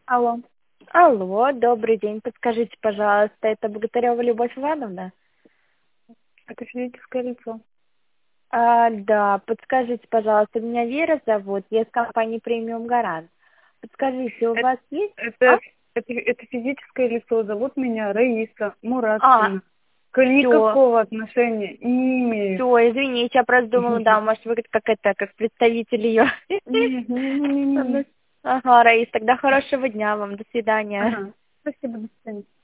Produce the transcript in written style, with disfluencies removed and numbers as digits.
Алло. Алло, добрый день. Подскажите, пожалуйста, это Богатырева Любовь Ивановна? Это физическое лицо. Да, подскажите, пожалуйста, меня Вера зовут, я из компании Премиум Гарант. Подскажите, у Это, вас есть... это, это физическое лицо. Зовут меня Раиса А, Муратовна. все, Никакого отношения не имею. все, извините, я просто думала, да, может, вы как представитель ее. Не. Ага, Раис, тогда хорошего дня вам, до свидания. Ага. Спасибо, до свидания.